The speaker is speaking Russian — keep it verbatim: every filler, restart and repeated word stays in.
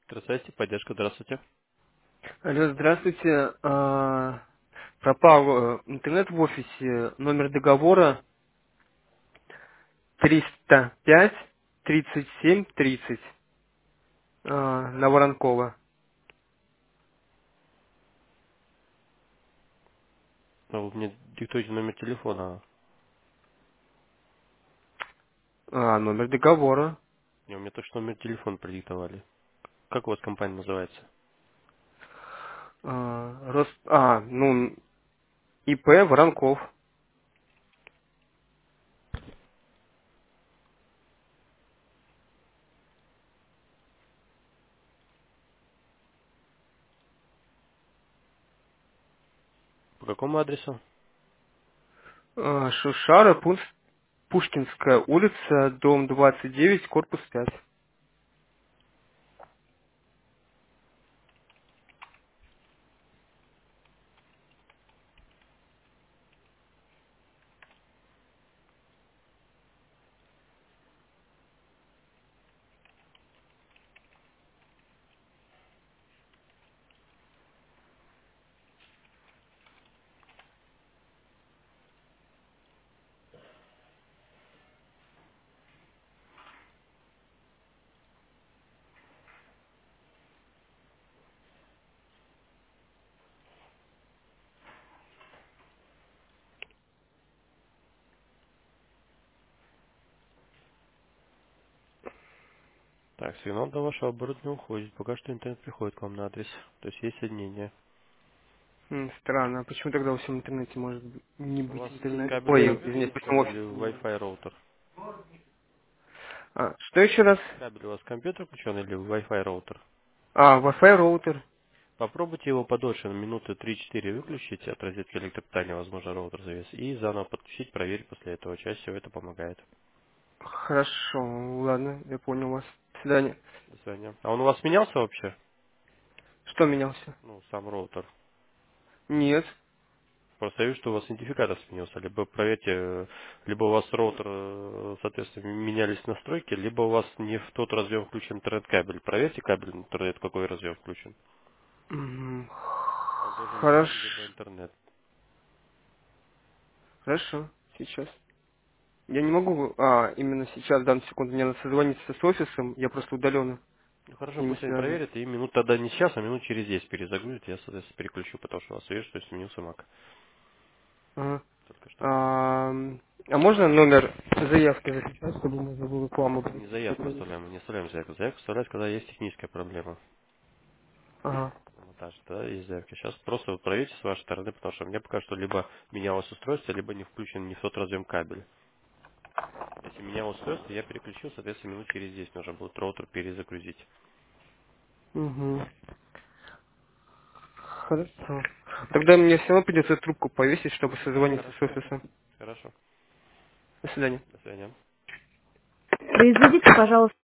Здравствуйте, поддержка, здравствуйте. Алло, здравствуйте. А, пропал э, интернет в офисе. Номер договора триста пять тридцать семь тридцать а, на Воронкова. Ну, вы мне диктуете номер телефона. А, номер договора. Не, у меня только что номер телефона продиктовали. Как у вас компания называется? А, Рос... а, ну, И П Воронков. По какому адресу? А, Шушара, Пунс- Пушкинская улица, дом двадцать девять, корпус пять. Так, сигнал до вашего оборудования уходит. Пока что интернет приходит к вам на адрес. То есть есть соединение. М, Странно, а почему тогда во всем интернете может быть- не У быть вас есть интернет? кабель Ой, компьютер извините, включен почему или офис не может? Wi-Fi роутер? А, что еще раз? Кабель у вас компьютер включен или Wi-Fi роутер? А, Wi-Fi роутер. Попробуйте его подольше, на минуты три-четыре выключить от розетки электропитания, возможно, роутер завес, и заново подключить, проверить после этого. Чаще всего это помогает. Хорошо, ладно, я понял вас. До свидания. До свидания. А он у вас менялся вообще? Что менялся? Ну, сам роутер. Нет. Просто я вижу, что у вас идентификатор сменился. Либо проверьте, э, либо у вас роутер, э, соответственно, менялись настройки, либо у вас не в тот разъем включен интернет-кабель. Проверьте кабель интернет, какой разъем включен. Мгм. Он должен быть Хорошо. один, либо интернет. Хорошо. Сейчас. Я не могу, а, именно сейчас, в данную секунду, мне надо созвониться с офисом, я просто удаленно Ну с хорошо, ними пусть они связан. проверят, и минут тогда не сейчас, а минут через десять перезагрузят, я, соответственно, переключу, потому что у вас вижу, что сменился мак. Ага. Только что. А, а можно номер заявки записать, чтобы можно было к вам Мы не обратиться? заявку оставляем, мы не оставляем заявку. Заявку оставлять, когда есть техническая проблема. Ага. Монтаж, да, есть заявки. Сейчас просто вот проверьте с вашей стороны, потому что мне пока что либо менялось устройство, либо не включен не в тот разъем кабель. Если менялось устройство, я переключил, соответственно, минут через десять нужно будет роутер перезагрузить. Угу. Хорошо. Тогда мне все равно придется трубку повесить, чтобы созвониться с Хорошо, офисом. хорошо. До свидания. До свидания. Произведите, пожалуйста.